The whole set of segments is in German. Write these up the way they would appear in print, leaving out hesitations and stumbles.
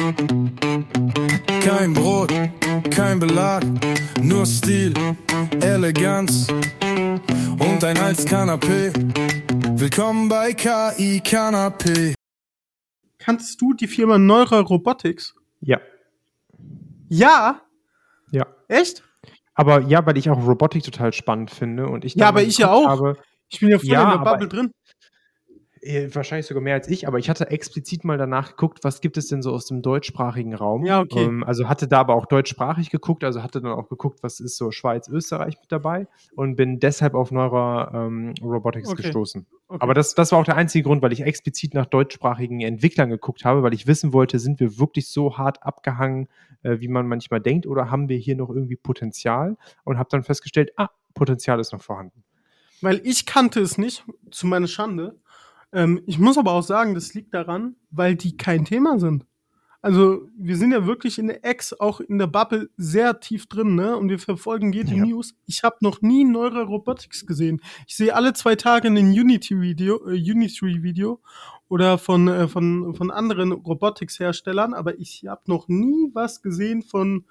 Kein Brot, kein Belag, nur Stil, Eleganz und ein Halskanapé. Willkommen bei KI Kanapé. Kanntest du die Firma Neura Robotics? Ja. Ja? Ja. Echt? Aber ja, weil ich auch Robotik total spannend finde und ich Ja, aber ich ja auch. Ich bin ja voll Ja, in der aber- Bubble drin. Wahrscheinlich sogar mehr als ich, aber ich hatte explizit mal danach geguckt, was gibt es denn so aus dem deutschsprachigen Raum. Ja, okay. Also hatte da aber auch deutschsprachig geguckt, also hatte dann auch geguckt, was ist so Schweiz, Österreich mit dabei und bin deshalb auf Neura Robotics Okay. gestoßen. Okay. Aber das war auch der einzige Grund, weil ich explizit nach deutschsprachigen Entwicklern geguckt habe, weil ich wissen wollte, sind wir wirklich so hart abgehangen, wie man manchmal denkt, oder haben wir hier noch irgendwie Potenzial? Und habe dann festgestellt, Potenzial ist noch vorhanden. Weil ich kannte es nicht, zu meiner Schande. Ich muss aber auch sagen, das liegt daran, weil die kein Thema sind. Also wir sind ja wirklich in der auch in der Bubble sehr tief drin, ne? Und wir verfolgen jede Ja. News. Ich habe noch nie Neura Robotics gesehen. Ich sehe alle 2 Tage ein Unity-Video oder von anderen Robotics-Herstellern, aber ich habe noch nie was gesehen von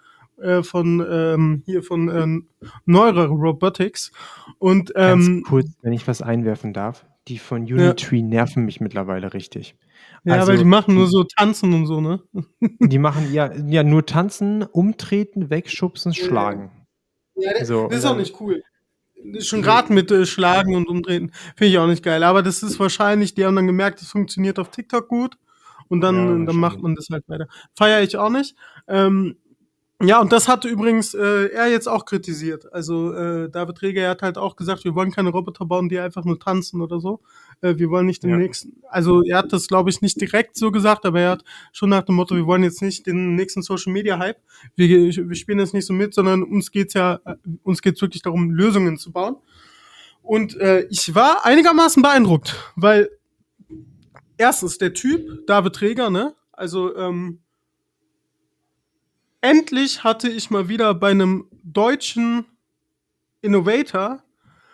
Neura Robotics. Und Ganz kurz, wenn ich was einwerfen darf. Die von Unitree nerven mich mittlerweile richtig. ja, Also, weil die machen nur so Tanzen und so, ne? Die machen ja nur tanzen, umtreten, wegschubsen, schlagen. Ja, So, das ist und auch dann- nicht cool. Schon gerade mit Schlagen und Umdrehen finde ich auch nicht geil. Aber das ist wahrscheinlich, die haben dann gemerkt, das funktioniert auf TikTok gut. Und dann, Ja, dann wahrscheinlich. macht man das halt weiter. Feiere ich auch nicht. Ja, und das hatte übrigens er jetzt auch kritisiert. Also David Reger hat halt auch gesagt, wir wollen keine Roboter bauen, die einfach nur tanzen oder so. Wir wollen nicht den Ja. nächsten, also er hat das, glaube ich, nicht direkt so gesagt, aber er hat schon nach dem Motto, wir wollen jetzt nicht den nächsten Social-Media-Hype. Wir spielen das nicht so mit, sondern uns geht's wirklich darum, Lösungen zu bauen. Und ich war einigermaßen beeindruckt, weil erstens der Typ, David Reger, ne, also endlich hatte ich mal wieder bei einem deutschen Innovator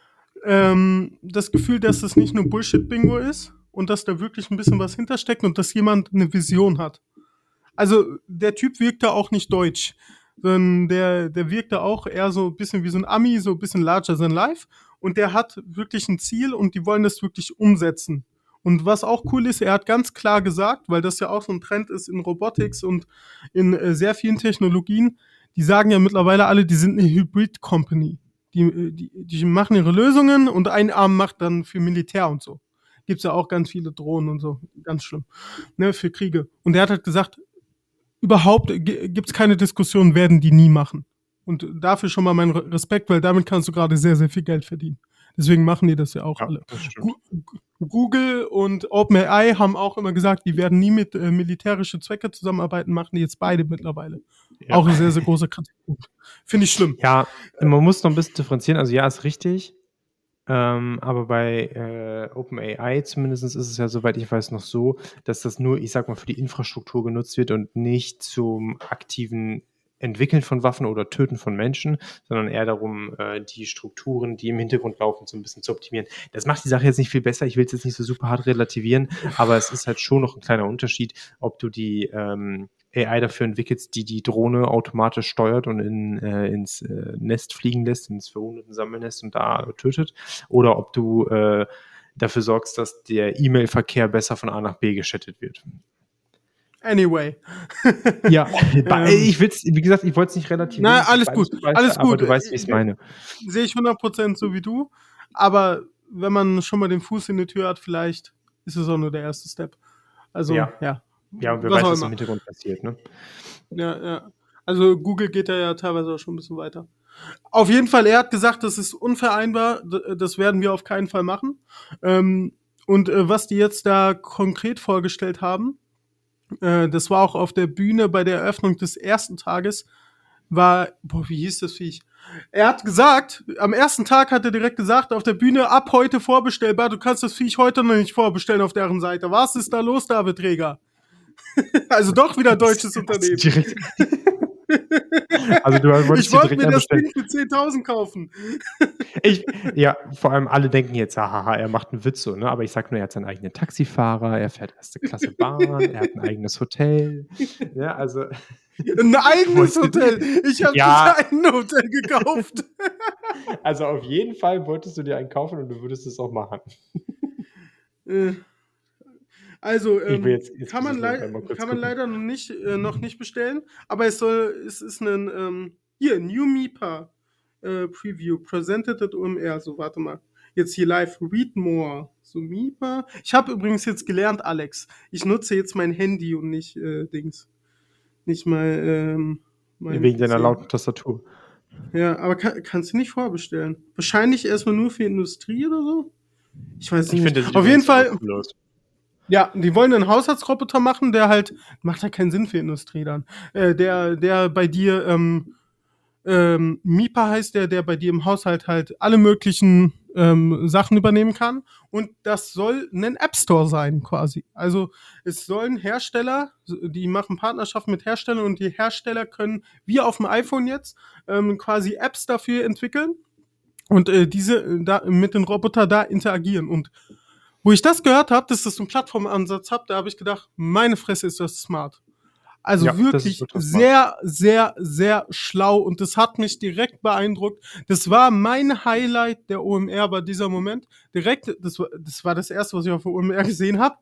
das Gefühl, dass das nicht nur Bullshit-Bingo ist und dass da wirklich ein bisschen was hintersteckt und dass jemand eine Vision hat. Also der Typ wirkte auch nicht deutsch, sondern der wirkte auch eher so ein bisschen wie so ein Ami, so ein bisschen larger than life. Und der hat wirklich ein Ziel und die wollen das wirklich umsetzen. Und was auch cool ist, er hat ganz klar gesagt, weil das ja auch so ein Trend ist in Robotics und in sehr vielen Technologien, die sagen ja mittlerweile alle, die sind eine Hybrid-Company. Die machen ihre Lösungen und ein Arm macht dann für Militär und so. Gibt's ja auch ganz viele Drohnen und so, ganz schlimm, ne, für Kriege. Und er hat halt gesagt, überhaupt gibt's keine Diskussion, werden die nie machen. Und dafür schon mal mein Respekt, weil damit kannst du gerade sehr, sehr viel Geld verdienen. Deswegen machen die das ja auch alle. Das stimmt. Google und OpenAI haben auch immer gesagt, die werden nie mit militärischen Zwecke zusammenarbeiten, machen die jetzt beide mittlerweile. Ja. Auch ein sehr, sehr großer Kritikpunkt. Finde ich schlimm. Ja, man muss noch ein bisschen differenzieren. Also ja, ist richtig. Aber bei OpenAI zumindest ist es ja, soweit ich weiß, noch so, dass das nur, ich sag mal, für die Infrastruktur genutzt wird und nicht zum aktiven Entwickeln von Waffen oder Töten von Menschen, sondern eher darum, die Strukturen, die im Hintergrund laufen, so ein bisschen zu optimieren. Das macht die Sache jetzt nicht viel besser. Ich will es jetzt nicht so super hart relativieren, aber es ist halt schon noch ein kleiner Unterschied, ob du die AI dafür entwickelst, die Drohne automatisch steuert und ins Nest fliegen lässt, ins verwundeten Sammelnest und da tötet, oder ob du dafür sorgst, dass der E-Mail-Verkehr besser von A nach B geschattet wird. Anyway. Ja, ich will's, wie gesagt, ich wollte es nicht relativieren. Nein, alles gut, alles aber gut. du weißt, wie ich es meine. Sehe ich 100% so wie du, aber wenn man schon mal den Fuß in die Tür hat, vielleicht ist es auch nur der erste Step. Also, ja. Ja, und wer Was weiß, auch was immer. im Hintergrund passiert, ne? Ja. Also Google geht da ja teilweise auch schon ein bisschen weiter. Auf jeden Fall, er hat gesagt, das ist unvereinbar, das werden wir auf keinen Fall machen. Und was die jetzt da konkret vorgestellt haben, das war auch auf der Bühne bei der Eröffnung des ersten Tages, wie hieß das Viech? Er hat gesagt, am ersten Tag hat er direkt gesagt, auf der Bühne ab heute vorbestellbar, du kannst das Viech heute noch nicht vorbestellen auf deren Seite. Was ist da los, David Reger? Also doch wieder deutsches Unternehmen. Direkt. Also du wolltest Ich dir wollte direkt mir das bestellen. Ding für 10.000 kaufen. Ja, vor allem alle denken jetzt, haha, er macht einen Witz so, ne? Aber ich sag nur, er hat seinen eigenen Taxifahrer, er fährt erste Klasse Bahn, er hat ein eigenes Hotel. Ja, also Ein eigenes wolltest du- Hotel. Ich habe Ja. das ein Hotel gekauft. Also auf jeden Fall wolltest du dir einen kaufen und du würdest es auch machen. Äh, Also, Ich will jetzt kann man, muss ich nebenbei mal kurz kann man gucken. leider noch nicht bestellen, aber es ist ein, hier, New Mipa Preview, presented at OMR, so warte mal. Jetzt hier live, read more. So Mipa. Ich habe übrigens jetzt gelernt, Alex, ich nutze jetzt mein Handy und nicht Dings. Nicht mein Wegen deiner PC. lauten Tastatur. Ja, aber kannst du nicht vorbestellen. Wahrscheinlich erstmal nur für Industrie oder so? Ich weiß Ich nicht. finde, das sieht Auf jeden übrigens super Fall, cool aus. ja, die wollen einen Haushaltsroboter machen, der halt, macht ja keinen Sinn für Industrie dann. Der bei dir, Mipa heißt der bei dir im Haushalt halt alle möglichen Sachen übernehmen kann. Und das soll ein App Store sein, quasi. Also es sollen Hersteller, die machen Partnerschaften mit Herstellern und die Hersteller können, wie auf dem iPhone jetzt, quasi Apps dafür entwickeln und diese da mit den Roboter da interagieren. Und wo ich das gehört habe, dass das einen Plattformansatz hat, da habe ich gedacht, meine Fresse ist das smart. Also Ja, das wirklich ist ultra smart. sehr, sehr, sehr schlau und das hat mich direkt beeindruckt. Das war mein Highlight der OMR bei dieser Moment. Direkt, das war das erste, was ich auf der OMR gesehen habe,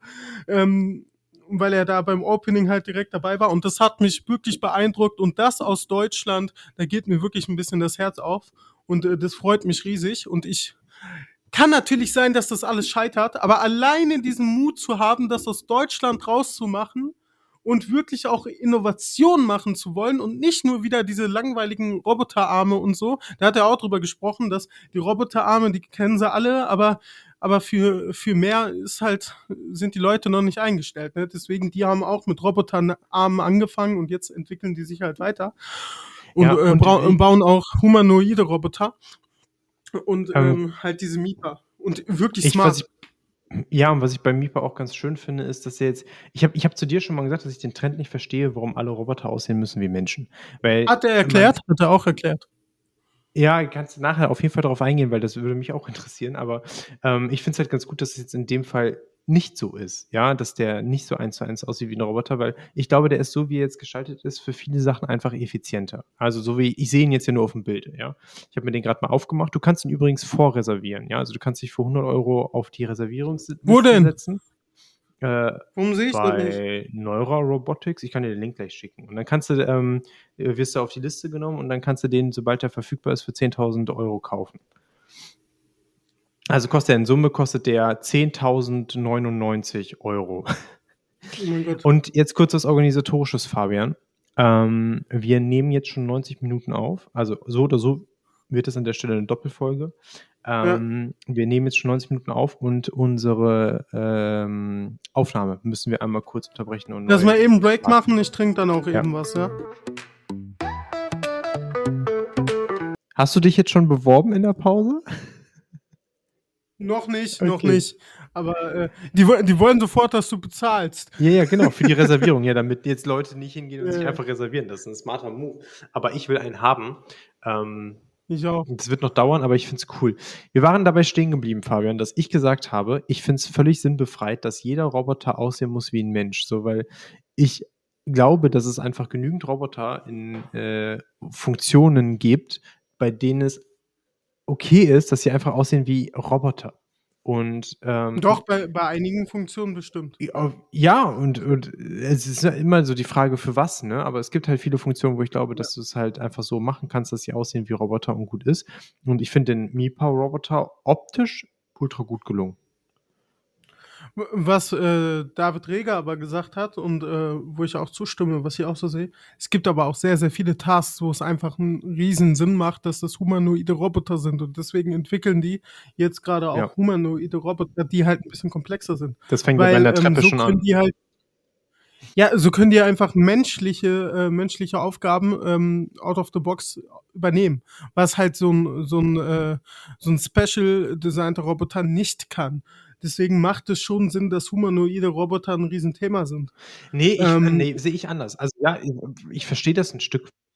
weil er da beim Opening halt direkt dabei war und das hat mich wirklich beeindruckt und das aus Deutschland, da geht mir wirklich ein bisschen das Herz auf und das freut mich riesig und ich kann natürlich sein, dass das alles scheitert, aber alleine diesen Mut zu haben, das aus Deutschland rauszumachen und wirklich auch Innovation machen zu wollen und nicht nur wieder diese langweiligen Roboterarme und so. Da hat er auch drüber gesprochen, dass die Roboterarme, die kennen sie alle, aber für mehr ist halt, sind die Leute noch nicht eingestellt. Ne? Deswegen, die haben auch mit Roboterarmen angefangen und jetzt entwickeln die sich halt weiter und, Ja, und bauen auch humanoide Roboter und Ähm, halt diese Mipa. Und wirklich was smart. und was ich bei Mipa auch ganz schön finde, ist, dass er jetzt, ich hab zu dir schon mal gesagt, dass ich den Trend nicht verstehe, warum alle Roboter aussehen müssen wie Menschen. Weil Hat er erklärt? Hat er auch erklärt. Ja, kannst du nachher auf jeden Fall darauf eingehen, weil das würde mich auch interessieren. Aber ich finde es halt ganz gut, dass es jetzt in dem Fall nicht so ist, ja, dass der nicht so 1:1 aussieht wie ein Roboter, weil ich glaube, der ist so, wie er jetzt gestaltet ist, für viele Sachen einfach effizienter. Also so wie, ich sehe ihn jetzt ja nur auf dem Bild, ja. Ich habe mir den gerade mal aufgemacht. Du kannst ihn übrigens vorreservieren, ja. Also du kannst dich für 100 Euro auf die Reservierungsliste Wo denn? setzen. Warum sehe ich das nicht? Bei Neura Robotics, ich kann dir den Link gleich schicken. Und dann kannst du, wirst du auf die Liste genommen und dann kannst du den, sobald er verfügbar ist, für 10.000 Euro kaufen. Also kostet der 10.099 Euro. Oh mein Gott. Und jetzt kurz was Organisatorisches, Fabian. Wir nehmen jetzt schon 90 Minuten auf. Also so oder so wird es an der Stelle eine Doppelfolge. Wir nehmen jetzt schon 90 Minuten auf und unsere Aufnahme müssen wir einmal kurz unterbrechen. Und Lass neu mal eben einen Break starten. machen, ich trinke dann auch Ja. eben was, ja? Hast du dich jetzt schon beworben in der Pause? Noch nicht, Okay. noch nicht. Aber die wollen sofort, dass du bezahlst. Ja, genau, für die Reservierung, ja, damit jetzt Leute nicht hingehen und sich Ja. einfach reservieren. Das ist ein smarter Move. Aber ich will einen haben. Ich auch. Das wird noch dauern, aber ich finde es cool. Wir waren dabei stehen geblieben, Fabian, dass ich gesagt habe, ich finde es völlig sinnbefreit, dass jeder Roboter aussehen muss wie ein Mensch. So, weil ich glaube, dass es einfach genügend Roboter in Funktionen gibt, bei denen es okay ist, dass sie einfach aussehen wie Roboter. Und Doch, bei einigen Funktionen bestimmt. ja, und es ist ja immer so die Frage, für was, ne? Aber es gibt halt viele Funktionen, wo ich glaube, dass du es halt einfach so machen kannst, dass sie aussehen wie Roboter und gut ist. Und ich finde den Mipa-Roboter optisch ultra gut gelungen. Was David Reger aber gesagt hat und wo ich auch zustimme, was ich auch so sehe, es gibt aber auch sehr, sehr viele Tasks, wo es einfach einen riesen Sinn macht, dass das humanoide Roboter sind und deswegen entwickeln die jetzt gerade auch Ja. humanoide Roboter, die halt ein bisschen komplexer sind. Das fängt ja bei der Treppe so schon können an. die halt, ja, so können die einfach menschliche Aufgaben out of the box übernehmen, was halt so ein special designter Roboter nicht kann. Deswegen macht es schon Sinn, dass humanoide Roboter ein Riesenthema sind. Nee, sehe ich anders. Also ja, ich verstehe das ein Stück.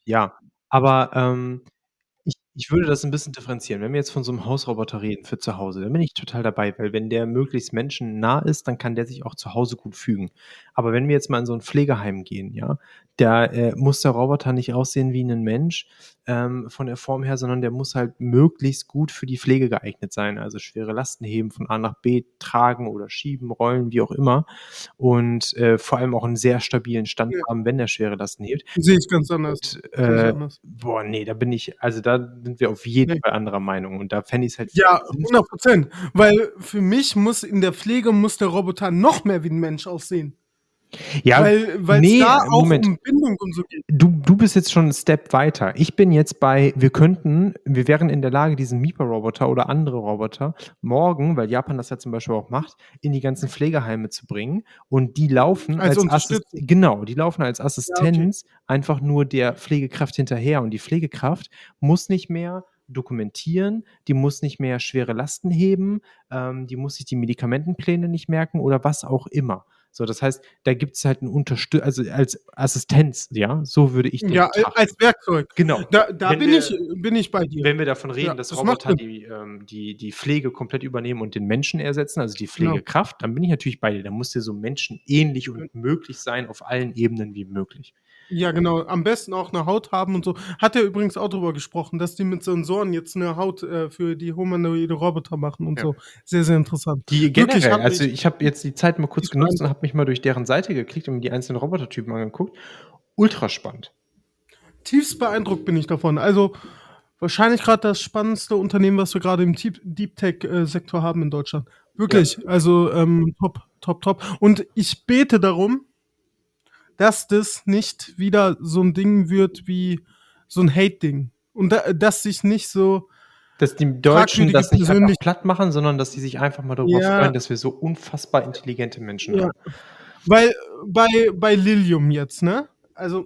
Ja, aber ich würde das ein bisschen differenzieren. Wenn wir jetzt von so einem Hausroboter reden für zu Hause, dann bin ich total dabei, weil wenn der möglichst menschennah ist, dann kann der sich auch zu Hause gut fügen. Aber wenn wir jetzt mal in so ein Pflegeheim gehen, ja, da, muss der Roboter nicht aussehen wie ein Mensch, von der Form her, sondern der muss halt möglichst gut für die Pflege geeignet sein. Also, schwere Lasten heben, von A nach B tragen oder schieben, rollen, wie auch immer. Und, vor allem auch einen sehr stabilen Stand Ja, haben, wenn er schwere Lasten hebt. sehe ich ganz anders. Und, Sehe ich anders. boah, ne, da sind wir auf jeden Ne. Fall anderer Meinung und da fände ich's halt Ja, sinnvoll. 100%. Weil für mich muss in der Pflege muss der Roboter noch mehr wie 'n Mensch aussehen. Ja, Weil's ne, da auch Moment. um Bindung und so geht. Du bist jetzt schon 'n Step weiter. Ich bin jetzt bei wir wären in der Lage, diesen Mipa-Roboter oder andere Roboter morgen, weil Japan das ja zum Beispiel auch macht, in die ganzen Pflegeheime zu bringen und die laufen Als als Unterstützung. genau, die laufen als Ja, okay. Assistenz einfach nur der Pflegekraft hinterher und die Pflegekraft muss nicht mehr dokumentieren, die muss nicht mehr schwere Lasten heben, die muss sich die Medikamentenpläne nicht merken oder was auch immer. So, das heißt, da gibt's halt 'n also als Assistenz, ja, so würde ich den Ja, betrachten. als Werkzeug. Genau. Da Wenn bin ich bei dir. wenn wir davon reden, Ja, dass das macht Roboter Sinn. die Pflege komplett übernehmen und den Menschen ersetzen, also die Genau. Pflegekraft, dann bin ich natürlich bei dir. Da muss der so menschenähnlich und möglich sein auf allen Ebenen wie möglich. Ja, genau. Am besten auch 'ne Haut haben und so. Hat er übrigens auch drüber gesprochen, dass die mit Sensoren jetzt 'ne Haut, für die humanoide Roboter machen und Ja. so. Sehr, sehr interessant. Die Wirklich, generell, hat also mich ich habe jetzt die Zeit mal kurz nicht genutzt und beeindruckt. habe mich mal durch deren Seite geklickt und mir die einzelnen Robotertypen angeguckt. Ultra spannend. Tiefst beeindruckt bin ich davon. Also, wahrscheinlich grad das spannendste Unternehmen, was wir grade im Deep Tech, Sektor haben in Deutschland. Ja. Wirklich, also, top, top, top. Und ich bete darum, dass das nicht wieder so 'n Ding wird wie so 'n Hate-Ding. Und dass sich nicht so Dass die Deutschen fragwürdige das nicht einfach persönlich platt machen, sondern dass die sich einfach mal darüber Ja, freuen, dass wir so unfassbar intelligente Menschen ja. haben. Weil bei Lilium jetzt, ne? Also,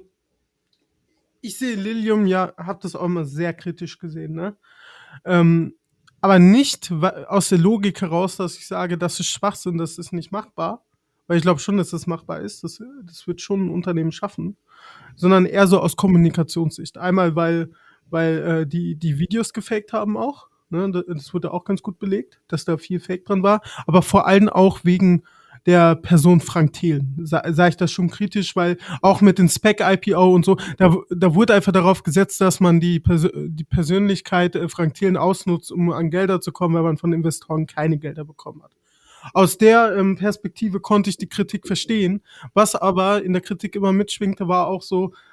ich sehe Lilium ja, habe das auch immer sehr kritisch gesehen, ne? Ähm, aber nicht aus der Logik heraus, dass ich sage, das ist Schwachsinn, das ist nicht machbar. Weil ich glaube schon, dass das machbar ist. Das wird schon ein Unternehmen schaffen. Sondern eher so aus Kommunikationssicht. Einmal, weil die Videos gefaked haben auch. Ne? Das wurde auch ganz gut belegt, dass da viel Fake dran war. Aber vor allem auch wegen der Person Frank Thelen. Sah ich das schon kritisch, weil auch mit den Spec-IPO und so, da wurde einfach darauf gesetzt, dass man die Persönlichkeit Frank Thelen ausnutzt, um an Gelder zu kommen, weil man von Investoren keine Gelder bekommen hat. Aus der Perspektive konnte ich die Kritik verstehen. Was aber in der Kritik immer mitschwingte, war auch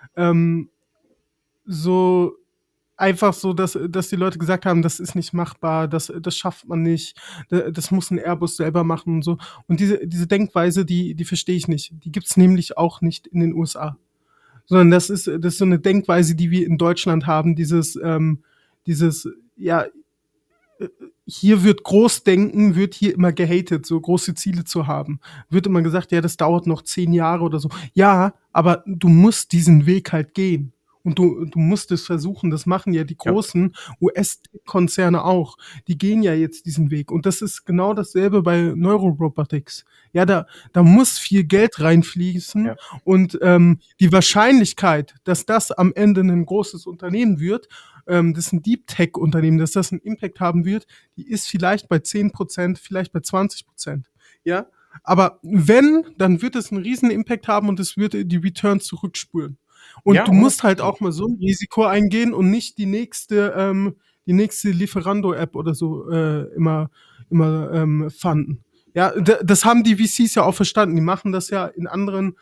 so einfach so, dass die Leute gesagt haben, das ist nicht machbar, das schafft man nicht, das muss ein Airbus selber machen und so. Und diese Denkweise, die verstehe ich nicht. Die gibt's nämlich auch nicht in den USA. Sondern das ist so eine Denkweise, die wir in Deutschland haben, ja, hier wird Großdenken, wird hier immer gehatet, so große Ziele zu haben. Wird immer gesagt, ja, das dauert noch 10 Jahre oder so. Ja, aber du musst diesen Weg halt gehen. Und du musst es versuchen. Das machen ja die Ja. großen US-Konzerne auch. Die gehen ja jetzt diesen Weg. Und das ist genau dasselbe bei Neurorobotics. Ja, da muss viel Geld reinfließen. Ja. Und die Wahrscheinlichkeit, dass das am Ende ein großes Unternehmen wird, das ist ein Deep Tech Unternehmen, dass das einen Impact haben wird, die ist vielleicht bei 10%, vielleicht bei 20%. Ja, aber wenn, dann wird es einen riesen Impact haben und es wird die Returns zurückspulen. Und Ja, du musst halt 100%. auch mal so ein Risiko eingehen und nicht die nächste Lieferando-App oder so immer fanden. Ja, das haben die VCs ja auch verstanden. Die machen das ja in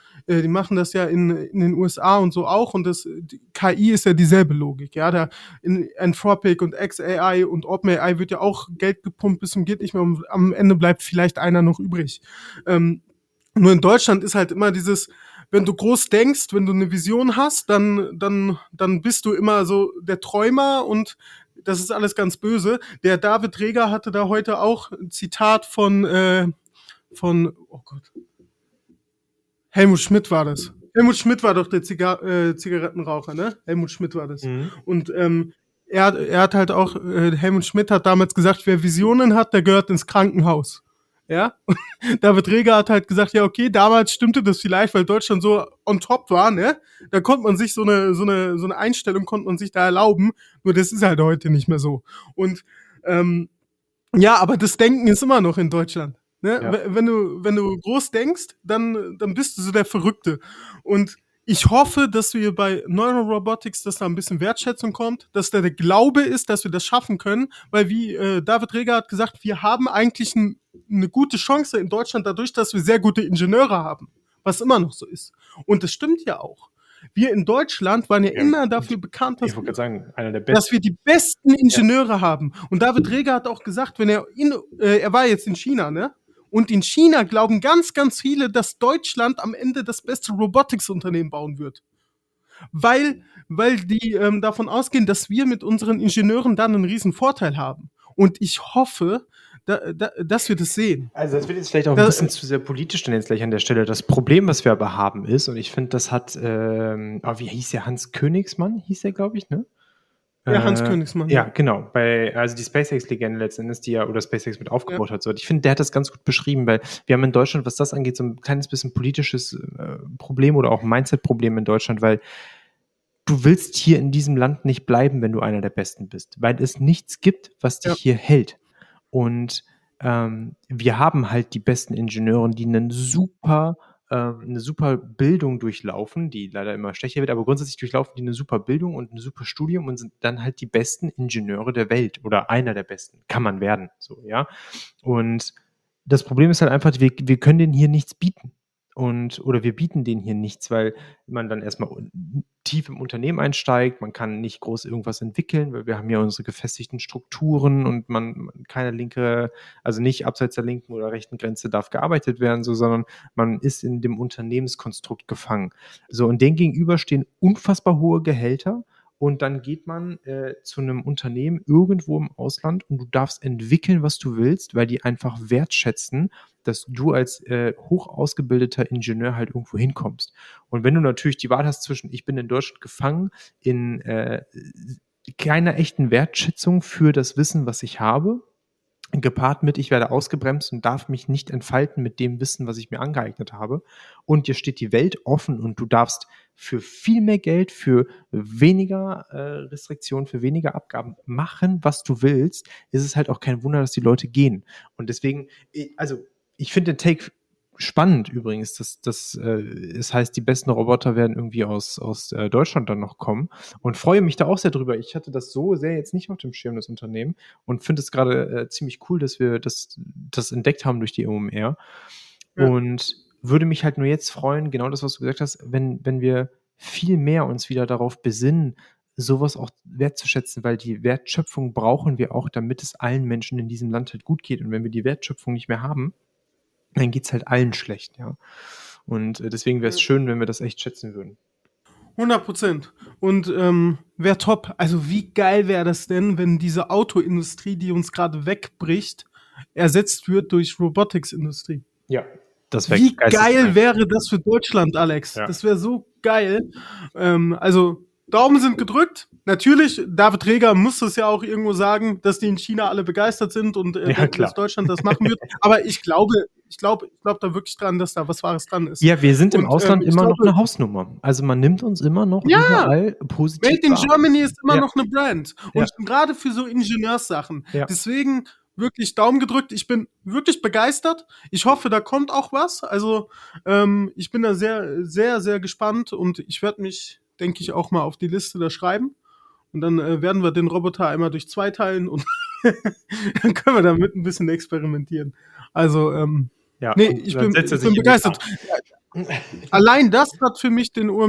den USA und so auch. Und KI ist ja dieselbe Logik. Ja, da in Anthropic und xAI und OpenAI wird ja auch Geld gepumpt bis zum geht nicht mehr. Und am Ende bleibt vielleicht einer noch übrig. Nur in Deutschland ist halt immer dieses, wenn du groß denkst, wenn du eine Vision hast, dann bist du immer so der Träumer und das ist alles ganz böse. Der David Reger hatte da heute auch ein Zitat von oh Gott, Helmut Schmidt war das. Helmut Schmidt war doch der Zigarettenraucher, ne? Helmut Schmidt war das. Mhm. Und er hat halt auch, Helmut Schmidt hat damals gesagt, wer Visionen hat, der gehört ins Krankenhaus. Ja, David Reger hat halt gesagt, ja, okay, damals stimmte das vielleicht, weil Deutschland so on top war, ne? Da konnte man sich so eine Einstellung konnte man sich da erlauben. Nur das ist halt heute nicht mehr so. Und ja, aber das Denken ist immer noch in Deutschland. Ne? Ja. Wenn du groß denkst, dann bist du so der Verrückte. Und ich hoffe, dass wir bei Neurorobotics, dass da ein bisschen Wertschätzung kommt, dass da der Glaube ist, dass wir das schaffen können, weil wie David Reger hat gesagt, wir haben eigentlich eine gute Chance in Deutschland dadurch, dass wir sehr gute Ingenieure haben, was immer noch so ist. Und das stimmt ja auch. Wir in Deutschland waren ja immer dafür bekannt, Ich wollte gerade sagen, einer der dass besten. wir die besten Ingenieure haben. Und David Reger hat auch gesagt, wenn er war jetzt in China, ne? Und in China glauben ganz, ganz viele, dass Deutschland am Ende das beste Robotics-Unternehmen bauen wird. Weil die davon ausgehen, dass wir mit unseren Ingenieuren dann einen riesen Vorteil haben. Und ich hoffe, dass wir das sehen. Also das wird jetzt vielleicht auch ein bisschen zu sehr politisch dann jetzt gleich an der Stelle. Das Problem, was wir aber haben, ist, und ich finde, das hat, wie hieß der, Hans Königsmann, hieß der, glaube ich, ne? Ja, Hans Königsmann. Ja, genau. Also die SpaceX-Legende letzten Endes, die ja, oder SpaceX mit aufgebaut hat. So. Ich finde, der hat das ganz gut beschrieben, weil wir haben in Deutschland, was das angeht, so ein kleines bisschen politisches Problem oder auch Mindset-Problem in Deutschland, weil du willst hier in diesem Land nicht bleiben, wenn du einer der Besten bist, weil es nichts gibt, was dich hier hält. Und wir haben halt die besten Ingenieure, die eine super Bildung durchlaufen, die leider immer schlechter wird, aber grundsätzlich durchlaufen die eine super Bildung und ein super Studium und sind dann halt die besten Ingenieure der Welt oder einer der besten, kann man werden, so, ja. Und das Problem ist halt einfach, wir können denen hier nichts bieten. Oder wir bieten denen hier nichts, weil man dann erstmal tief im Unternehmen einsteigt, man kann nicht groß irgendwas entwickeln, weil wir haben ja unsere gefestigten Strukturen und keine linke, also nicht abseits der linken oder rechten Grenze darf gearbeitet werden, so, sondern man ist in dem Unternehmenskonstrukt gefangen. So, und denen gegenüber stehen unfassbar hohe Gehälter. Und dann geht man zu einem Unternehmen irgendwo im Ausland und du darfst entwickeln, was du willst, weil die einfach wertschätzen, dass du als hoch ausgebildeter Ingenieur halt irgendwo hinkommst. Und wenn du natürlich die Wahl hast zwischen, ich bin in Deutschland gefangen, in keiner echten Wertschätzung für das Wissen, was ich habe, gepaart mit, ich werde ausgebremst und darf mich nicht entfalten mit dem Wissen, was ich mir angeeignet habe. Und dir steht die Welt offen und du darfst für viel mehr Geld, für weniger Restriktionen, für weniger Abgaben machen, was du willst, ist es halt auch kein Wunder, dass die Leute gehen. Und deswegen, also ich finde den Take spannend übrigens, dass es heißt, die besten Roboter werden irgendwie aus Deutschland dann noch kommen und freue mich da auch sehr drüber. Ich hatte das so sehr jetzt nicht auf dem Schirm, das Unternehmen, und finde es gerade ziemlich cool, dass wir das entdeckt haben durch die OMR. Ja. Und würde mich halt nur jetzt freuen, genau das, was du gesagt hast, wenn wir viel mehr uns wieder darauf besinnen, sowas auch wertzuschätzen, weil die Wertschöpfung brauchen wir auch, damit es allen Menschen in diesem Land halt gut geht. Und wenn wir die Wertschöpfung nicht mehr haben, dann geht es halt allen schlecht, ja. Und deswegen wäre es schön, wenn wir das echt schätzen würden. 100%. Und wäre top. Also wie geil wäre das denn, wenn diese Autoindustrie, die uns gerade wegbricht, ersetzt wird durch Robotics-Industrie? Ja, das wäre wie geil wäre das für Deutschland, Alex? Ja. Das wäre so geil. Also Daumen sind gedrückt. Natürlich, David Reger muss das ja auch irgendwo sagen, dass die in China alle begeistert sind und dass Deutschland das machen wird. Aber ich glaube da wirklich dran, dass da was Wahres dran ist. Ja, wir sind im Ausland immer noch eine Hausnummer. Also man nimmt uns immer noch überall positiv Made in Germany ist immer noch eine Brand. Und gerade für so Ingenieurssachen. Ja. Deswegen wirklich Daumen gedrückt. Ich bin wirklich begeistert. Ich hoffe, da kommt auch was. Also ich bin da sehr, sehr, sehr gespannt und ich werde mich, denke ich, auch mal auf die Liste da schreiben. Und dann werden wir den Roboter einmal durch 2 teilen und dann können wir damit ein bisschen experimentieren. Also, ich bin begeistert. Allein das hat für mich den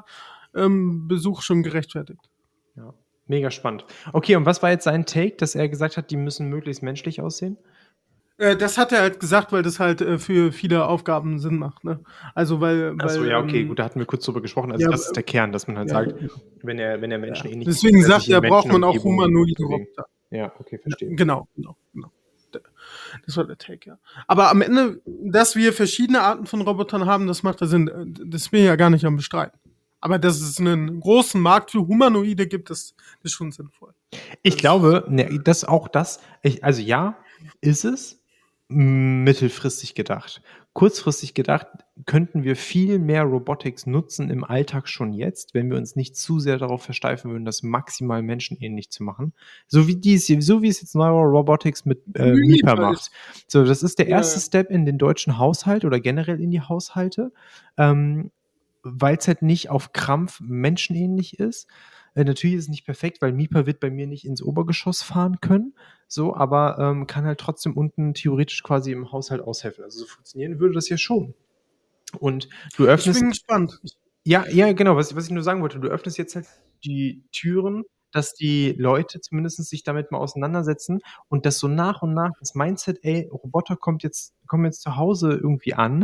OMR-Besuch schon gerechtfertigt. Ja, mega spannend. Okay, und was war jetzt sein Take, dass er gesagt hat, die müssen möglichst menschlich aussehen? Das hat er halt gesagt, weil das halt für viele Aufgaben Sinn macht, ne? Also Achso, ja, okay, gut, da hatten wir kurz drüber gesprochen. Also das ist der Kern, dass man halt sagt, wenn er Menschen ähnlich ist. Deswegen sagt er, braucht man auch humanoide Roboter. Ja, okay, verstehe. Genau. Das war der Take, ja. Aber am Ende, dass wir verschiedene Arten von Robotern haben, das macht ja Sinn. Das bin ich ja gar nicht am Bestreiten. Aber dass es einen großen Markt für Humanoide gibt, das ist schon sinnvoll. Ich glaube, ist es. mittelfristig gedacht. Kurzfristig gedacht könnten wir viel mehr Robotics nutzen im Alltag schon jetzt, wenn wir uns nicht zu sehr darauf versteifen würden, das maximal menschenähnlich zu machen. So wie es jetzt Neural Robotics mit Mipa macht. So, das ist der erste Step in den deutschen Haushalt oder generell in die Haushalte, weil es halt nicht auf Krampf menschenähnlich ist. Natürlich ist es nicht perfekt, weil Mipa wird bei mir nicht ins Obergeschoss fahren können, so, aber kann halt trotzdem unten theoretisch quasi im Haushalt aushelfen. Also so funktionieren würde das ja schon. Und du öffnest. Ich bin gespannt. Ja, genau, was ich nur sagen wollte, du öffnest jetzt halt die Türen, dass die Leute zumindest sich damit mal auseinandersetzen und dass so nach und nach das Mindset, Roboter kommen jetzt zu Hause irgendwie an,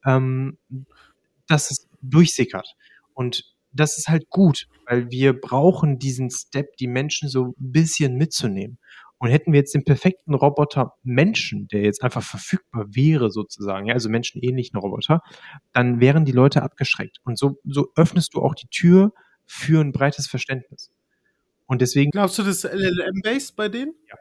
dass es durchsickert. Und das ist halt gut, weil wir brauchen diesen Step, die Menschen so ein bisschen mitzunehmen. Und hätten wir jetzt den perfekten Roboter Menschen, der jetzt einfach verfügbar wäre sozusagen, ja, also menschenähnlichen Roboter, dann wären die Leute abgeschreckt. Und so öffnest du auch die Tür für ein breites Verständnis. Und deswegen. Glaubst du, das ist LLM-based bei denen? Ja.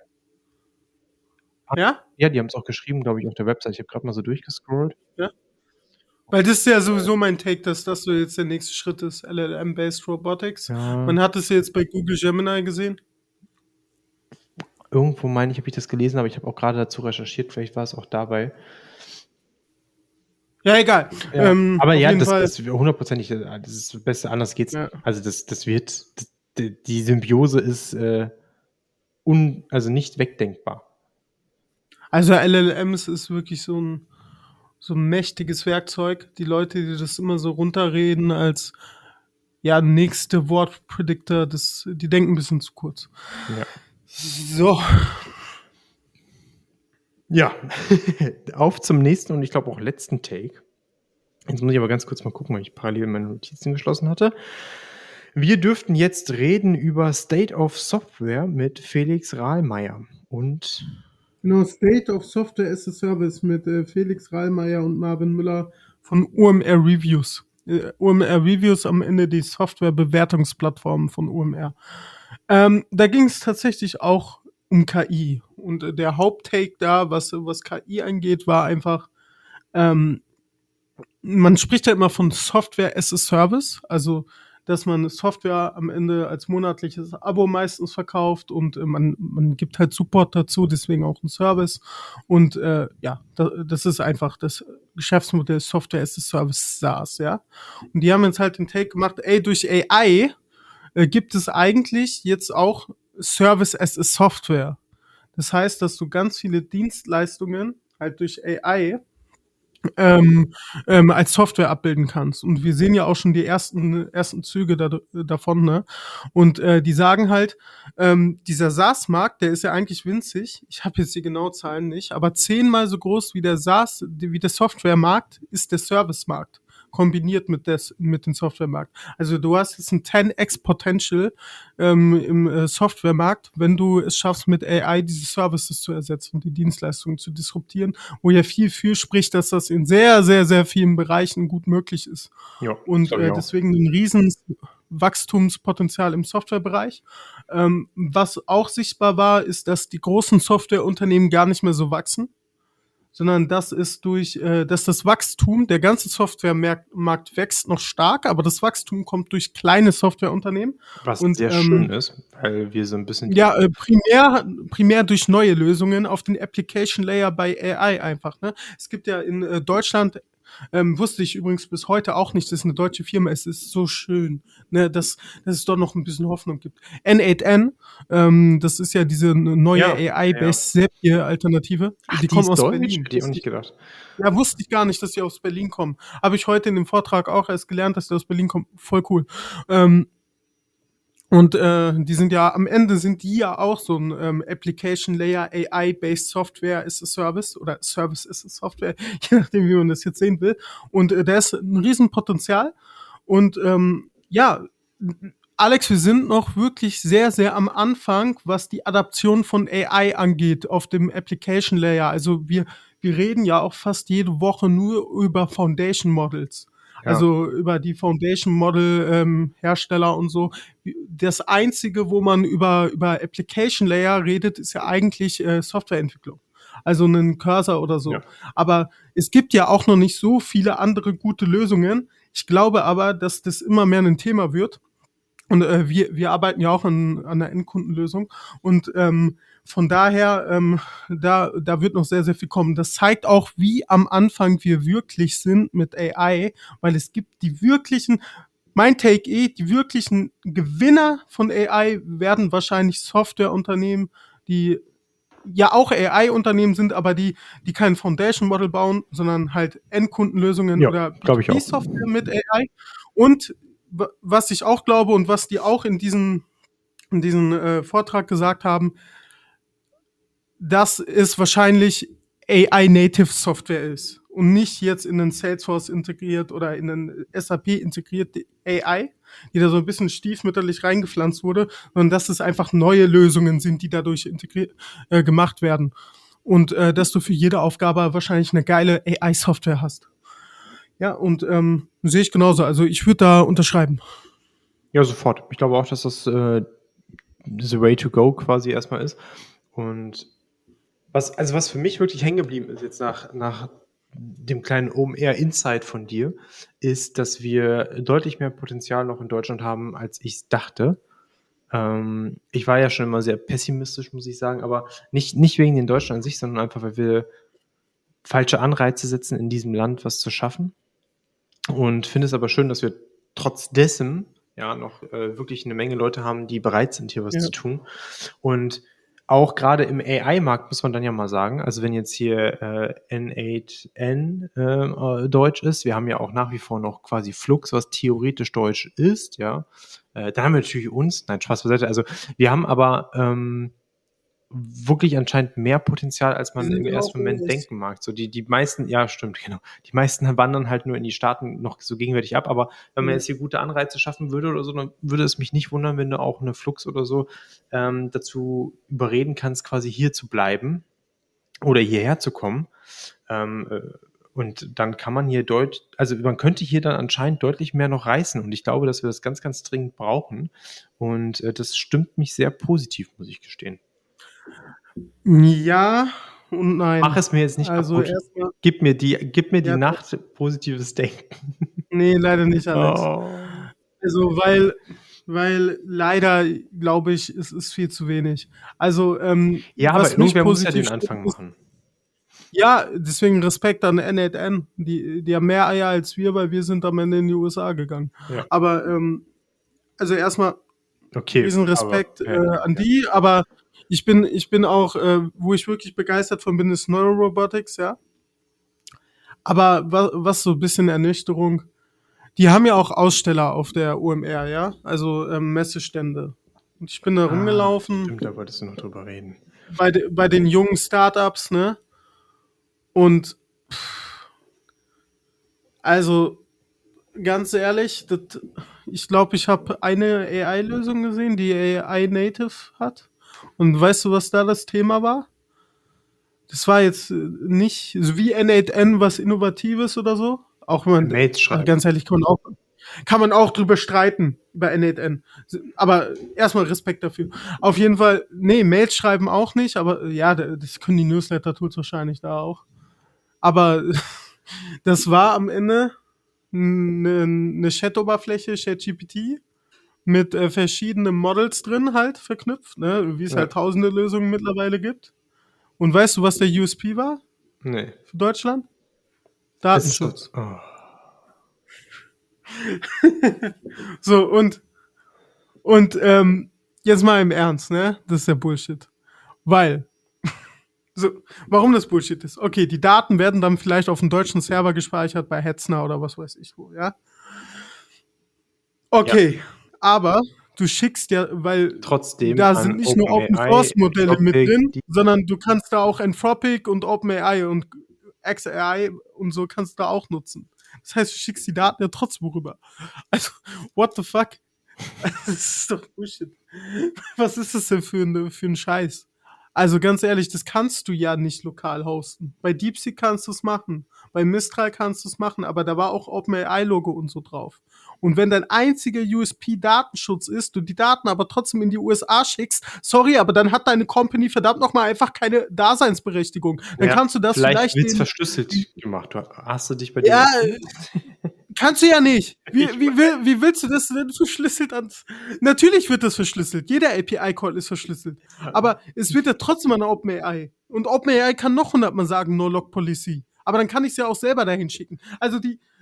Ja? Ja, die haben es auch geschrieben, glaube ich, auf der Website. Ich habe gerade mal so durchgescrollt. Ja. Weil das ist ja sowieso mein Take, dass das so jetzt der nächste Schritt ist, LLM-based Robotics. Ja. Man hat es ja jetzt bei Google Gemini gesehen. Irgendwo meine ich, habe ich das gelesen, aber ich habe auch gerade dazu recherchiert, vielleicht war es auch dabei. Ja, egal. Ja. Aber ja, das ist hundertprozentig, das ist das Beste, anders geht's. Ja. Also die Symbiose ist also nicht wegdenkbar. Also LLMs ist wirklich so ein mächtiges Werkzeug. Die Leute, die das immer so runterreden als nächste Wortpredictor, die denken ein bisschen zu kurz. Ja. So. Ja, auf zum nächsten und ich glaube auch letzten Take. Jetzt muss ich aber ganz kurz mal gucken, weil ich parallel meine Notizen geschlossen hatte. Wir dürften jetzt reden über State of Software mit Felix Rahlmeier und Genau, State of Software as a Service mit Felix Rahlmeier und Marvin Müller von OMR Reviews. OMR Reviews am Ende die Software-Bewertungsplattform von OMR. Da ging es tatsächlich auch um KI. Und der Haupttake da, was KI angeht, war einfach, man spricht ja immer von Software as a Service, also dass man Software am Ende als monatliches Abo meistens verkauft und man gibt halt Support dazu, deswegen auch ein Service. Und das ist einfach das Geschäftsmodell Software as a Service SaaS, ja. Und die haben jetzt halt den Take gemacht, durch AI gibt es eigentlich jetzt auch Service as a Software. Das heißt, dass du ganz viele Dienstleistungen halt durch AI als Software abbilden kannst. Und wir sehen ja auch schon die ersten Züge davon, ne? Und die sagen halt, dieser SaaS-Markt, der ist ja eigentlich winzig. Ich habe jetzt die genauen Zahlen nicht, aber 10-mal so groß wie der Software-Markt ist der Service-Markt, kombiniert mit dem Software-Markt. Also du hast jetzt ein 10x Potential im Software-Markt, wenn du es schaffst, mit AI diese Services zu ersetzen und die Dienstleistungen zu disruptieren, wo ja viel für spricht, dass das in sehr, sehr, sehr vielen Bereichen gut möglich ist. Ja, und deswegen ein riesen Wachstumspotenzial im Softwarebereich. Was auch sichtbar war, ist, dass die großen Softwareunternehmen gar nicht mehr so wachsen, sondern das ist dass das Wachstum, der ganze Softwaremarkt wächst noch stark, aber das Wachstum kommt durch kleine Softwareunternehmen. Was sehr schön ist, weil wir so ein bisschen... Ja, primär durch neue Lösungen auf den Application Layer bei AI einfach, ne? Es gibt ja in Deutschland, wusste ich übrigens bis heute auch nicht, das ist eine deutsche Firma, es ist so schön, ne, dass es dort noch ein bisschen Hoffnung gibt. N8N, das ist ja diese neue AI-based Zapier-Alternative. Die kommen aus Berlin. Hätte ich auch nicht gedacht. Ja, wusste ich gar nicht, dass die aus Berlin kommen. Habe ich heute in dem Vortrag auch erst gelernt, dass die aus Berlin kommen. Voll cool. Und die sind ja, am Ende sind die ja auch so ein Application Layer AI-based Software as a Service oder Service as a Software, je nachdem, wie man das jetzt sehen will. Und da ist ein Riesenpotenzial. Und Alex, wir sind noch wirklich sehr, sehr am Anfang, was die Adaption von AI angeht auf dem Application Layer. Also wir reden ja auch fast jede Woche nur über Foundation Models. Ja. Also über die Foundation Model Hersteller und so. Das Einzige, wo man über Application Layer redet, ist ja eigentlich Softwareentwicklung. also einen Cursor oder so. Ja. Aber es gibt ja auch noch nicht so viele andere gute Lösungen. Ich glaube aber, dass das immer mehr ein Thema wird. Und wir arbeiten ja auch an einer Endkundenlösung. Und von daher, da wird noch sehr, sehr viel kommen. Das zeigt auch, wie am Anfang wir wirklich sind mit AI, weil es gibt die wirklichen, mein Take die wirklichen Gewinner von AI werden wahrscheinlich Softwareunternehmen, die ja auch AI-Unternehmen sind, aber die kein Foundation Model bauen, sondern halt Endkundenlösungen Ja, oder glaube ich auch. B2B-Software mit AI. Und was ich auch glaube und was die auch in diesem Vortrag gesagt haben, dass es wahrscheinlich AI-Native Software ist und nicht jetzt in einen Salesforce integriert oder in einen SAP integriert AI, die da so ein bisschen stiefmütterlich reingepflanzt wurde, sondern dass es einfach neue Lösungen sind, die dadurch integriert gemacht werden. Und dass du für jede Aufgabe wahrscheinlich eine geile AI-Software hast. Ja, und sehe ich genauso. Also ich würde da unterschreiben. Ja, sofort. Ich glaube auch, dass das the way to go quasi erstmal ist. Und was für mich wirklich hängen geblieben ist jetzt nach dem kleinen OMR-Insight von dir, ist, dass wir deutlich mehr Potenzial noch in Deutschland haben, als ich dachte. Ich war ja schon immer sehr pessimistisch, muss ich sagen, aber nicht wegen den Deutschen an sich, sondern einfach, weil wir falsche Anreize setzen, in diesem Land was zu schaffen. Und finde es aber schön, dass wir trotz dessen ja noch wirklich eine Menge Leute haben, die bereit sind, hier was zu tun. Und auch gerade im AI-Markt muss man dann ja mal sagen, also wenn jetzt hier N8N Deutsch ist, wir haben ja auch nach wie vor noch quasi Flux, was theoretisch Deutsch ist, ja, dann haben wir natürlich uns, nein, Spaß beiseite, also wir haben aber wirklich anscheinend mehr Potenzial, als man im ersten Moment denken mag. So die meisten, ja stimmt, genau, die meisten wandern halt nur in die Staaten noch so gegenwärtig ab, aber wenn man jetzt hier gute Anreize schaffen würde oder so, dann würde es mich nicht wundern, wenn du auch eine Flux oder so dazu überreden kannst, quasi hier zu bleiben oder hierher zu kommen. Und dann kann man hier also man könnte hier dann anscheinend deutlich mehr noch reißen. Und ich glaube, dass wir das ganz, ganz dringend brauchen. Und das stimmt mich sehr positiv, muss ich gestehen. Ja und nein. Mach es mir jetzt nicht also kaputt. Gib mir die Nacht positives Denken. Nee, leider nicht, Alex. Oh. Also, weil leider, glaube ich, es ist viel zu wenig. Also, ja, aber irgendwer muss ja den Anfang machen. Ja, deswegen Respekt an N8N. Die haben mehr Eier als wir, weil wir sind am Ende in die USA gegangen. Ja. Aber, also erstmal riesen Respekt an die, aber ich bin auch, wo ich wirklich begeistert von bin, ist Neurorobotics, ja. Aber was so ein bisschen Ernüchterung, die haben ja auch Aussteller auf der OMR, ja, also Messestände. Und ich bin da rumgelaufen. Stimmt, da wolltest du noch drüber reden. Bei den jungen Startups, ne? Und also ganz ehrlich, ich glaube, ich habe eine AI-Lösung gesehen, die AI-Native hat. Und weißt du, was da das Thema war? Das war jetzt nicht so wie N8N was Innovatives oder so. Auch wenn man, ganz ehrlich, kann man auch drüber streiten, über N8N. Aber erstmal Respekt dafür. Auf jeden Fall, nee, Mails schreiben auch nicht, aber ja, das können die Newsletter-Tools wahrscheinlich da auch. Aber das war am Ende eine Chat-Oberfläche, ChatGPT, mit verschiedenen Models drin halt verknüpft, ne, wie es halt tausende Lösungen mittlerweile gibt. Und weißt du, was der USP war? Nee. Für Deutschland? Datenschutz. So, und jetzt mal im Ernst, ne? Das ist ja Bullshit. Weil, warum das Bullshit ist? Okay, die Daten werden dann vielleicht auf dem deutschen Server gespeichert bei Hetzner oder was weiß ich wo, ja? Okay, aber du schickst ja, weil trotzdem da sind nicht nur Open-Source-Modelle mit drin, sondern du kannst da auch Anthropic und OpenAI und XAI und so kannst du da auch nutzen. Das heißt, du schickst die Daten ja trotzdem rüber. Also, what the fuck? Das ist doch Bullshit. Was ist das denn für ein Scheiß? Also ganz ehrlich, das kannst du ja nicht lokal hosten. Bei DeepSeek kannst du es machen, bei Mistral kannst du es machen, aber da war auch OpenAI-Logo und so drauf. Und wenn dein einziger USP Datenschutz ist, du die Daten aber trotzdem in die USA schickst, sorry, aber dann hat deine Company verdammt nochmal einfach keine Daseinsberechtigung. Dann kannst du das vielleicht wird's verschlüsselt gemacht. Hast du dich bei dir... Ja, kannst du ja nicht. Wie willst du das denn verschlüsselt ans... Natürlich wird das verschlüsselt. Jeder API-Call ist verschlüsselt. Aber es wird ja trotzdem an OpenAI. Und OpenAI kann noch 100-mal sagen, No-Log-Policy. Aber dann kann ich es ja auch selber dahin schicken. Also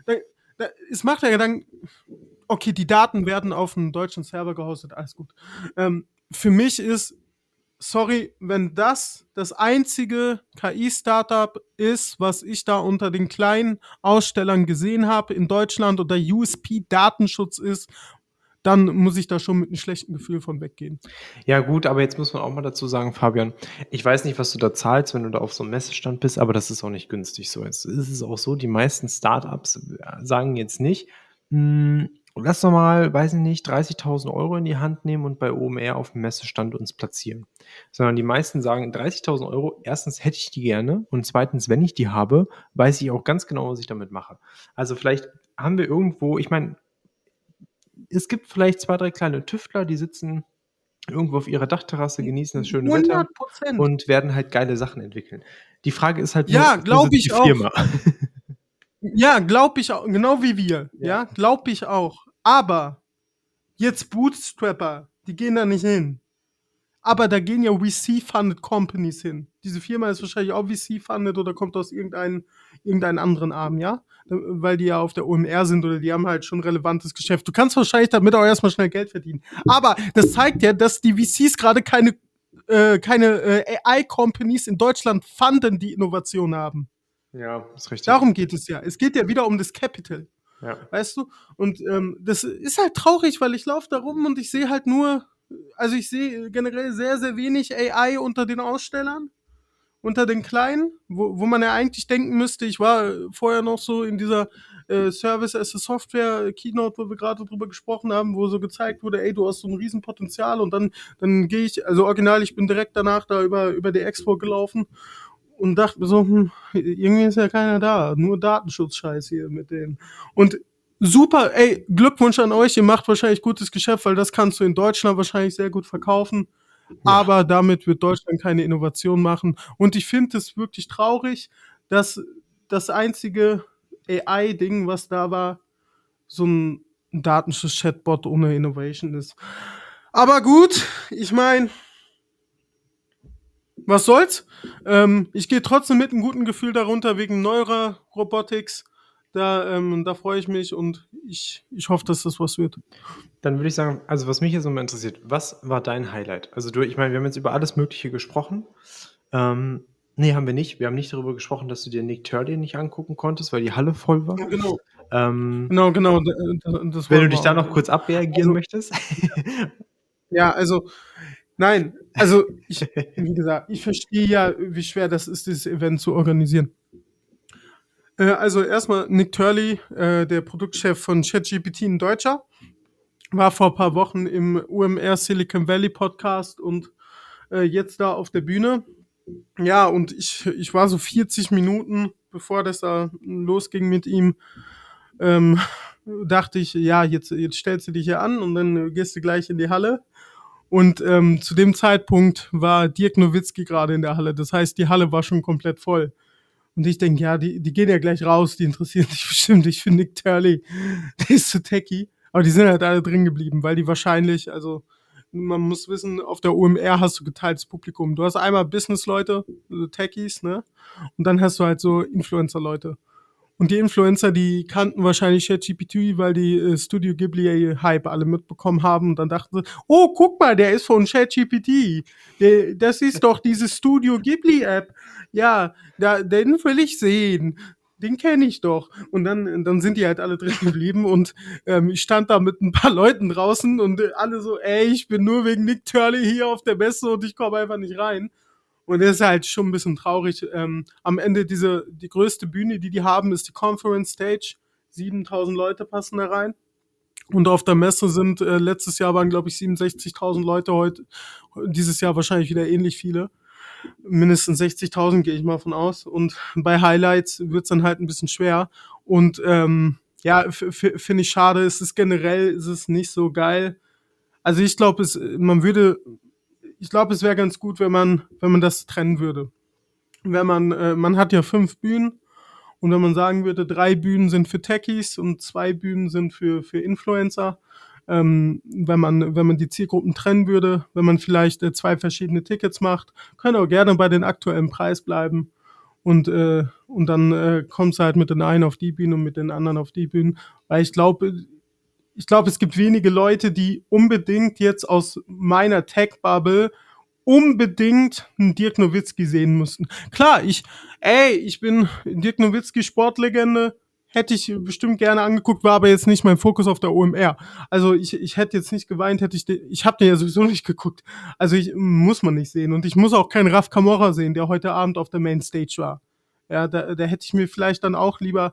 es macht ja dann... Okay, die Daten werden auf einem deutschen Server gehostet, alles gut. Für mich ist... Sorry, wenn das einzige KI-Startup ist, was ich da unter den kleinen Ausstellern gesehen habe in Deutschland oder USP Datenschutz ist, dann muss ich da schon mit einem schlechten Gefühl von weggehen. Ja gut, aber jetzt muss man auch mal dazu sagen, Fabian, ich weiß nicht, was du da zahlst, wenn du da auf so einem Messestand bist, aber das ist auch nicht günstig so. Es ist auch so, die meisten Startups sagen jetzt nicht, lass doch mal, weiß ich nicht, 30.000 Euro in die Hand nehmen und bei OMR auf dem Messestand uns platzieren. Sondern die meisten sagen, 30.000 Euro, erstens hätte ich die gerne und zweitens, wenn ich die habe, weiß ich auch ganz genau, was ich damit mache. Also vielleicht haben wir irgendwo, ich meine, es gibt vielleicht 2, 3 kleine Tüftler, die sitzen irgendwo auf ihrer Dachterrasse, genießen das schöne 100%. Wetter und werden halt geile Sachen entwickeln. Die Frage ist halt, ja, glaube ich auch. Firma. Ja, glaube ich auch, genau wie wir. Ja, glaube ich auch. Aber jetzt Bootstrapper, die gehen da nicht hin. Aber da gehen ja VC-funded Companies hin. Diese Firma ist wahrscheinlich auch VC-funded oder kommt aus irgendeinem anderen Arm, ja? Weil die ja auf der OMR sind oder die haben halt schon relevantes Geschäft. Du kannst wahrscheinlich damit auch erstmal schnell Geld verdienen. Aber das zeigt ja, dass die VCs gerade keine AI-Companies in Deutschland funden, die Innovation haben. Ja, ist richtig. Darum geht es ja. Es geht ja wieder um das Capital. Ja. Weißt du? Und das ist halt traurig, weil ich laufe da rum und ich sehe halt nur, also ich sehe generell sehr, sehr wenig AI unter den Ausstellern, unter den Kleinen, wo man ja eigentlich denken müsste, ich war vorher noch so in dieser Service as a Software Keynote, wo wir gerade drüber gesprochen haben, wo so gezeigt wurde, ey, du hast so ein Riesenpotenzial und dann gehe ich, also original, ich bin direkt danach da über die Expo gelaufen und dachte mir so, irgendwie ist ja keiner da, nur Datenschutzscheiß hier mit denen. Und super, ey, Glückwunsch an euch, ihr macht wahrscheinlich gutes Geschäft, weil das kannst du in Deutschland wahrscheinlich sehr gut verkaufen, aber damit wird Deutschland keine Innovation machen. Und ich finde es wirklich traurig, dass das einzige AI-Ding, was da war, so ein Datenschutz-Chatbot ohne Innovation ist. Aber gut, ich meine, was soll's? Ich gehe trotzdem mit einem guten Gefühl darunter wegen neurer Robotics. Da freue ich mich und ich hoffe, dass das was wird. Dann würde ich sagen, also was mich jetzt nochmal interessiert, was war dein Highlight? Also ich meine, wir haben jetzt über alles Mögliche gesprochen. Nee, haben wir nicht. Wir haben nicht darüber gesprochen, dass du dir Nick Turley nicht angucken konntest, weil die Halle voll war. Ja, genau. Genau. Das wenn du dich da noch kurz abreagieren möchtest. Ja, also, nein, also wie gesagt, ich verstehe ja, wie schwer das ist, dieses Event zu organisieren. Also erstmal Nick Turley, der Produktchef von ChatGPT, ein Deutscher, war vor ein paar Wochen im UMR Silicon Valley Podcast und jetzt da auf der Bühne. Ja, und ich war so 40 Minuten, bevor das da losging mit ihm, dachte ich, ja, jetzt stellst du dich hier an und dann gehst du gleich in die Halle. Und zu dem Zeitpunkt war Dirk Nowitzki gerade in der Halle. Das heißt, die Halle war schon komplett voll. Und ich denke, ja, die gehen ja gleich raus, die interessieren sich bestimmt. Ich finde Nick Turley, der ist zu techy. Aber die sind halt alle drin geblieben, weil die wahrscheinlich, also man muss wissen, auf der OMR hast du geteiltes Publikum. Du hast einmal Business-Leute, also Techies, ne? Und dann hast du halt so Influencer-Leute. Und die Influencer, die kannten wahrscheinlich ChatGPT, weil die Studio Ghibli-Hype alle mitbekommen haben. Und dann dachten sie, oh, guck mal, der ist von ChatGPT. Das ist doch diese Studio Ghibli-App. Ja, den will ich sehen. Den kenne ich doch. Und dann sind die halt alle drin geblieben und ich stand da mit ein paar Leuten draußen und alle so, ey, ich bin nur wegen Nick Turley hier auf der Messe und ich komme einfach nicht rein. Und das ist halt schon ein bisschen traurig. Am Ende die größte Bühne, die haben, ist die Conference Stage. 7.000 Leute passen da rein. Und auf der Messe sind, letztes Jahr waren, glaube ich, 67.000 Leute, dieses Jahr wahrscheinlich wieder ähnlich viele. Mindestens 60.000 gehe ich mal von aus. Und bei Highlights wird's dann halt ein bisschen schwer. Und Ja, finde ich schade. Es ist generell, ist es nicht so geil. Also ich glaube, es wäre ganz gut, wenn man das trennen würde. Wenn man hat ja 5 Bühnen und wenn man sagen würde, 3 Bühnen sind für Techies und 2 Bühnen sind für Influencer, wenn man die Zielgruppen trennen würde, wenn man vielleicht 2 verschiedene Tickets macht, können auch gerne bei den aktuellen Preis bleiben und dann kommst du halt mit den einen auf die Bühne und mit den anderen auf die Bühne, weil ich glaube, es gibt wenige Leute, die unbedingt jetzt aus meiner Tech-Bubble unbedingt einen Dirk Nowitzki sehen mussten. Klar, ich bin Dirk Nowitzki Sportlegende, hätte ich bestimmt gerne angeguckt, war aber jetzt nicht mein Fokus auf der OMR. Also ich hätte jetzt nicht geweint, ich habe den ja sowieso nicht geguckt. Also muss man nicht sehen und ich muss auch keinen Raf Camorra sehen, der heute Abend auf der Mainstage war. Ja, da hätte ich mir vielleicht dann auch lieber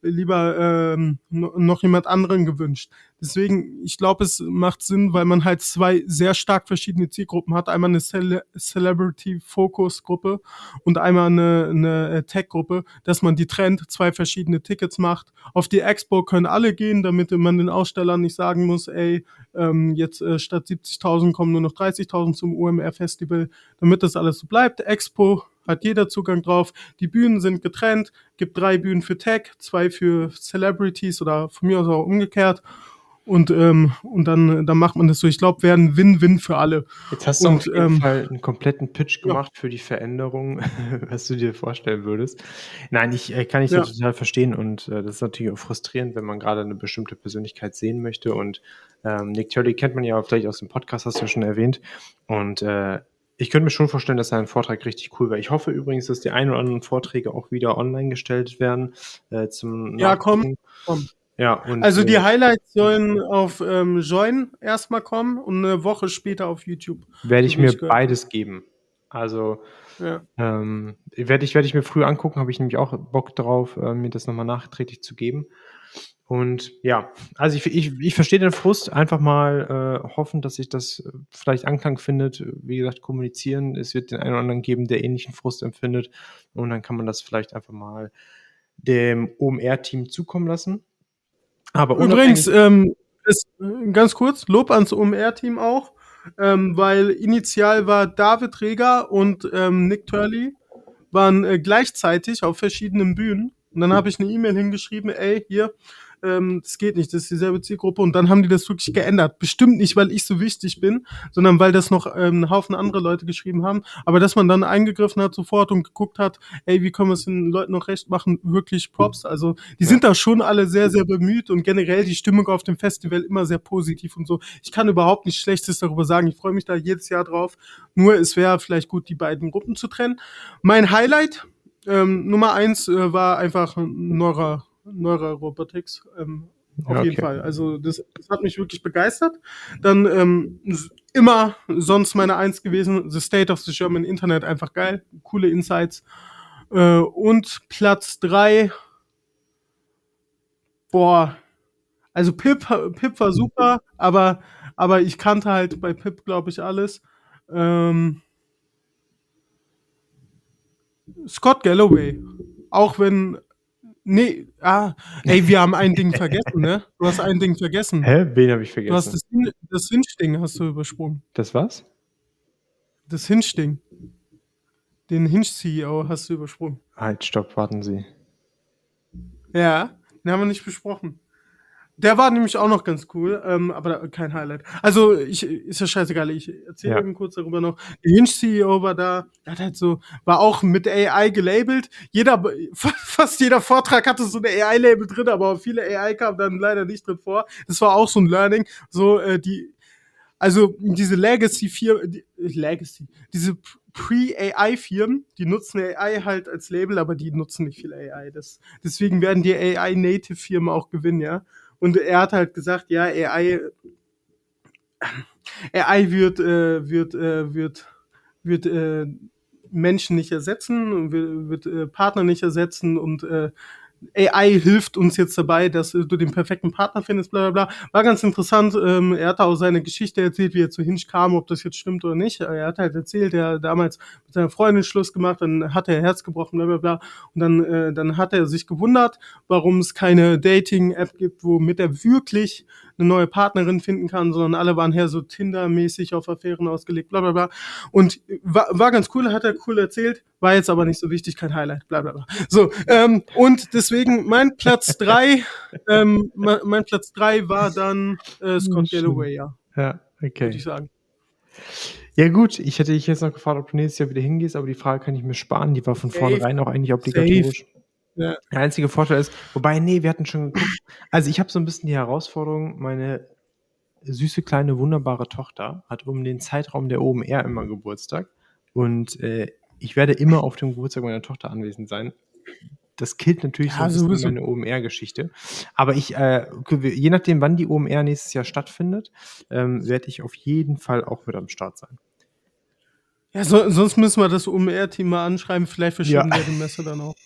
noch jemand anderen gewünscht. Deswegen, ich glaube, es macht Sinn, weil man halt 2 sehr stark verschiedene Zielgruppen hat. Einmal eine Celebrity-Focus-Gruppe und einmal eine Tech-Gruppe, dass man die trennt, 2 verschiedene Tickets macht. Auf die Expo können alle gehen, damit man den Ausstellern nicht sagen muss, jetzt statt 70.000 kommen nur noch 30.000 zum OMR-Festival, damit das alles so bleibt. Expo hat jeder Zugang drauf. Die Bühnen sind getrennt, gibt 3 Bühnen für Tech, 2 für Celebrities oder von mir aus auch umgekehrt. Und dann macht man das so. Ich glaube, wäre ein Win-Win für alle. Jetzt hast du auf jeden Fall einen kompletten Pitch gemacht für die Veränderung, was du dir vorstellen würdest. Nein, kann ich total verstehen und das ist natürlich auch frustrierend, wenn man gerade eine bestimmte Persönlichkeit sehen möchte und Nick Turley kennt man ja vielleicht aus dem Podcast, hast du ja schon erwähnt und ich könnte mir schon vorstellen, dass sein Vortrag richtig cool war. Ich hoffe übrigens, dass die ein oder anderen Vorträge auch wieder online gestellt werden. Ja, komm. Ja, und, also die Highlights sollen auf Join erstmal kommen und eine Woche später auf YouTube. Werde ich mir beides geben. Also ja. werde ich mir früh angucken, habe ich nämlich auch Bock drauf, mir das nochmal nachträglich zu geben. Und ja, also ich verstehe den Frust, einfach mal hoffen, dass sich das vielleicht Anklang findet. Wie gesagt, kommunizieren, es wird den einen oder anderen geben, der ähnlichen Frust empfindet und dann kann man das vielleicht einfach mal dem OMR-Team zukommen lassen. Aber übrigens, ganz kurz, Lob ans OMR-Team auch, weil initial war David Reger und Nick Turley waren gleichzeitig auf verschiedenen Bühnen. Und dann habe ich eine E-Mail hingeschrieben, hier, das geht nicht, das ist dieselbe Zielgruppe. Und dann haben die das wirklich geändert. Bestimmt nicht, weil ich so wichtig bin, sondern weil das noch ein Haufen andere Leute geschrieben haben. Aber dass man dann eingegriffen hat sofort und geguckt hat, wie können wir es den Leuten noch recht machen, wirklich Props. Also die sind da schon alle sehr, sehr bemüht und generell die Stimmung auf dem Festival immer sehr positiv und so. Ich kann überhaupt nichts Schlechtes darüber sagen. Ich freue mich da jedes Jahr drauf. Nur es wäre vielleicht gut, die beiden Gruppen zu trennen. Mein Highlight Nummer 1 war einfach Neura-Robotics. Auf jeden Fall. Also das hat mich wirklich begeistert. Dann immer sonst meine 1 gewesen, The State of the German Internet, einfach geil. Coole Insights. Und Platz 3, also Pip war super, aber ich kannte halt bei Pip, glaube ich, alles. Scott Galloway. Auch wenn. Nee, wir haben ein Ding vergessen, ne? Du hast ein Ding vergessen. Hä? Wen habe ich vergessen? Du hast das Hinch-Ding hast du übersprungen. Das was? Das Hinch-Ding. Den Hinch-CEO hast du übersprungen. Halt, stopp, warten Sie. Ja, den haben wir nicht besprochen. Der war nämlich auch noch ganz cool, aber kein Highlight. Also, ist ja scheißegal, ich erzähle eben kurz darüber noch. Der Hinch-CEO war da, der hat halt war auch mit AI gelabelt. Fast jeder Vortrag hatte so eine AI-Label drin, aber viele AI kamen dann leider nicht drin vor. Das war auch so ein Learning. Also diese diese Pre-AI-Firmen, die nutzen AI halt als Label, aber die nutzen nicht viel AI. Deswegen werden die AI-Native-Firmen auch gewinnen, ja. Und er hat halt gesagt, ja, AI wird Menschen nicht ersetzen, wird Partner nicht ersetzen und AI hilft uns jetzt dabei, dass du den perfekten Partner findest, bla bla bla. War ganz interessant. Er hatte auch seine Geschichte erzählt, wie er zu Hinge kam, ob das jetzt stimmt oder nicht. Er hat halt erzählt, er hat damals mit seiner Freundin Schluss gemacht, dann hat er Herz gebrochen, bla bla bla. Und dann hat er sich gewundert, warum es keine Dating-App gibt, womit er wirklich eine neue Partnerin finden kann, sondern alle waren her so Tinder-mäßig auf Affären ausgelegt, bla bla bla. Und war ganz cool, hat er cool erzählt, war jetzt aber nicht so wichtig, kein Highlight, bla bla bla. So, und deswegen mein Platz 3 war dann Scott Galloway, ja. Ja, okay. Würde ich sagen. Ja gut, ich hätte dich jetzt noch gefragt, ob du nächstes Jahr wieder hingehst, aber die Frage kann ich mir sparen, die war von vornherein auch eigentlich obligatorisch. Ja. Der einzige Vorteil ist, wir hatten schon geguckt, also ich habe so ein bisschen die Herausforderung, meine süße, kleine, wunderbare Tochter hat um den Zeitraum der OMR immer Geburtstag und ich werde immer auf dem Geburtstag meiner Tochter anwesend sein. Das killt natürlich so ein bisschen meine OMR-Geschichte. Aber je nachdem, wann die OMR nächstes Jahr stattfindet, werde ich auf jeden Fall auch mit am Start sein. Ja, sonst müssen wir das OMR-Team mal anschreiben, vielleicht verschieben wir die Messe dann auch.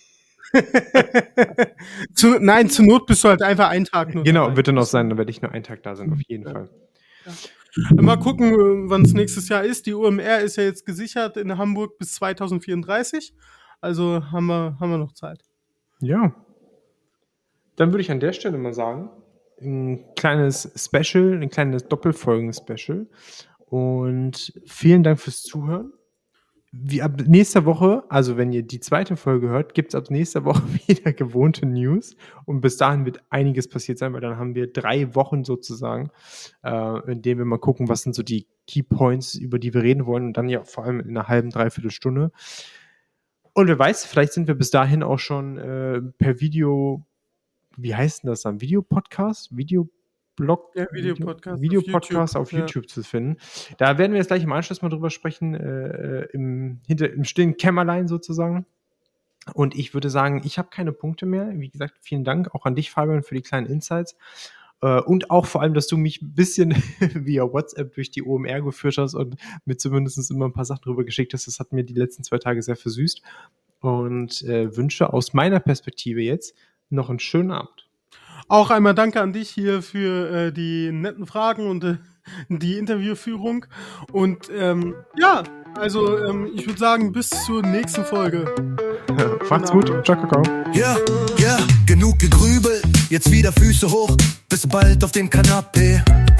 Zur Not bist du halt einfach einen Tag nur Genau, dabei. Wird dann auch sein, dann werde ich nur einen Tag da sein, auf jeden Fall. Ja. Mal gucken, wann es nächstes Jahr ist. Die OMR ist ja jetzt gesichert in Hamburg bis 2034. Also haben wir noch Zeit. Ja. Dann würde ich an der Stelle mal sagen, ein kleines Doppelfolgen-Special. Und vielen Dank fürs Zuhören. Wie ab nächster Woche, also wenn ihr die zweite Folge hört, gibt es ab nächster Woche wieder gewohnte News. Und bis dahin wird einiges passiert sein, weil dann haben wir 3 Wochen sozusagen, in denen wir mal gucken, was sind so die Key Points, über die wir reden wollen. Und dann ja vor allem in einer halben, dreiviertel Stunde. Und wer weiß, vielleicht sind wir bis dahin auch schon per Video, wie heißt denn das dann? Videopodcast? Videoblog? Ja, Videopodcast. Videopodcast auf YouTube zu finden. Da werden wir jetzt gleich im Anschluss mal drüber sprechen, im stillen Kämmerlein sozusagen. Und ich würde sagen, ich habe keine Punkte mehr. Wie gesagt, vielen Dank auch an dich, Fabian, für die kleinen Insights. Und auch vor allem, dass du mich ein bisschen via WhatsApp durch die OMR geführt hast und mir zumindest immer ein paar Sachen drüber geschickt hast. Das hat mir die letzten 2 Tage sehr versüßt. Und wünsche aus meiner Perspektive jetzt noch einen schönen Abend. Auch einmal danke an dich hier für die netten Fragen und die Interviewführung. Und ich würde sagen, bis zur nächsten Folge. Macht's gut. Ciao, Kakao. Ja, genug gegrübelt. Jetzt wieder Füße hoch. Bis bald auf dem Kanapee.